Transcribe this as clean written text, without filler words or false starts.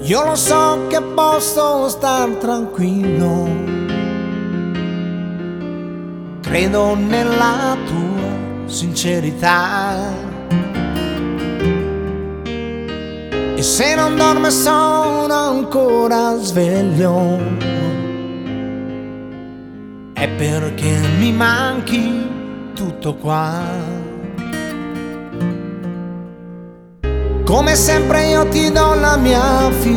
Io lo so che posso star tranquillo, credo nella tua sincerità. E se non dormo e sono ancora sveglio, è perché mi manchi tutto qua. Come sempre io ti do la mia fiducia,